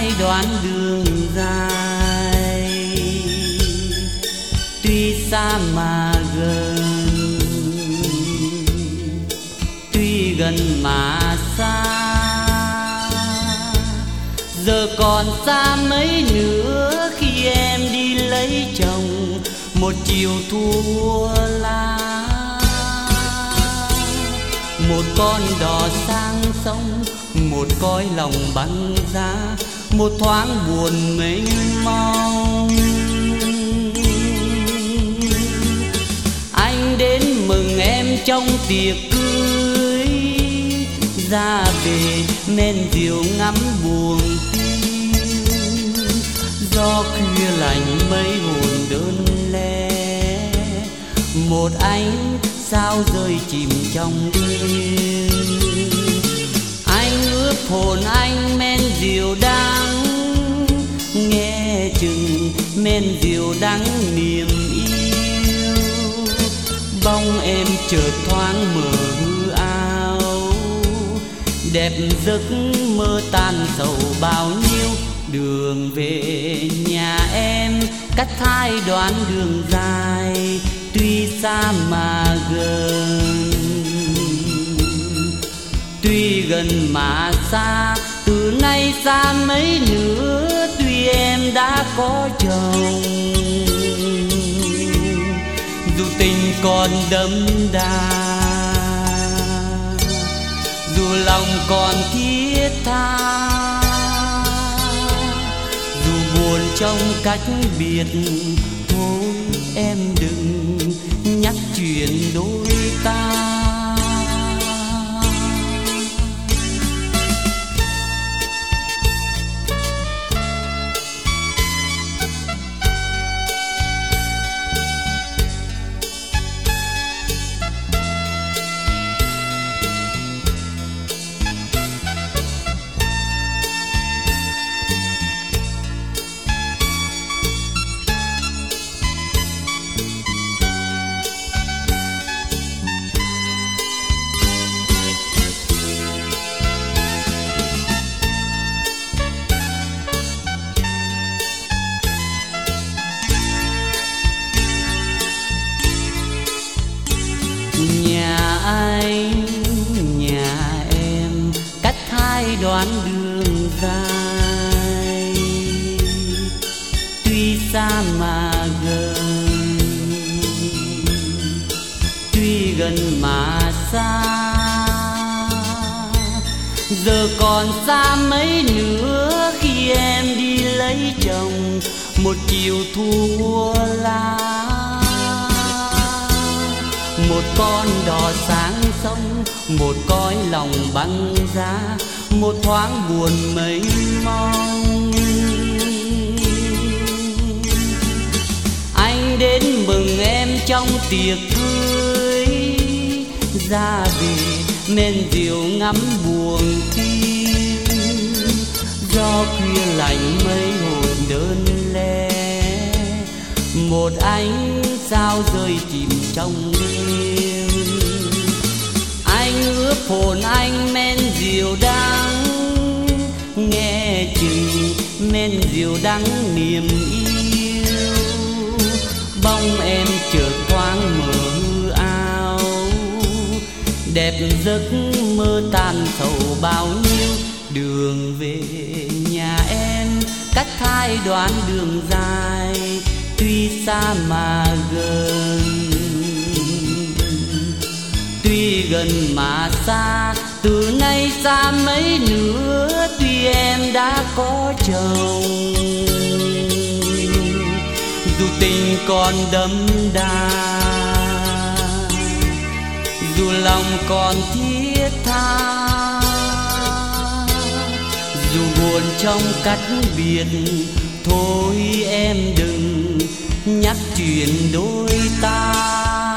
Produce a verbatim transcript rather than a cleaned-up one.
hai đoạn đường dài, tuy xa mà gần, tuy gần mà xa. Giờ còn xa mấy nữa khi em đi lấy chồng, một chiều thua lá. Một con đò sang sông, một cõi lòng băng giá, một thoáng buồn mênh mông. Anh đến mừng em trong tiệc cưới, ra về men rượu ngắm buồn tin. Gió khuya lạnh mấy hồn đơn lẻ, một ánh sao rơi chìm trong đêm. Anh ướp hồn anh men rượu đắng, nghe chừng men rượu đắng niềm yêu. Bóng em chợt thoáng mờ hư ảo, đẹp giấc mơ tan sầu bao nhiêu. Đường về nhà em cách hai đoạn đường dài, tuy xa mà gần, tuy gần mà xa. Từ nay xa mấy nữa tuy em đã có chồng, dù tình còn đậm đà, dù lòng còn thiết tha, dù buồn trong cách biệt. Thôi em đừng nhắc chuyện đôi ta. Nhà anh, nhà em cách hai đoạn đường dài, tuy xa mà gần, tuy gần mà xa. Giờ còn xa mấy nữa khi em đi lấy chồng, một chiều thua lá. Một con đò sáng sông, một cõi lòng băng giá, một thoáng buồn mênh mông. Anh đến mừng em trong tiệc cưới, ra về men rượu ngắm buồn tim. Gió khuya lạnh mấy hồn đơn lẻ, một ánh sao rơi chìm trong đêm. Anh ướp hồn anh men rượu đắng, nghe chừng men rượu đắng niềm yêu. Bóng em chợt thoáng mờ hư ảo, đẹp giấc mơ tan sầu bao nhiêu. Đường về nhà em cách hai đoạn đường dài, tuy xa mà gần, tuy gần mà xa. Từ nay xa mấy nữa tuy em đã có chồng, dù tình còn đậm đà, dù lòng còn thiết tha, dù buồn trong cách biệt. Thôi em đừng nhắc chuyện đôi ta.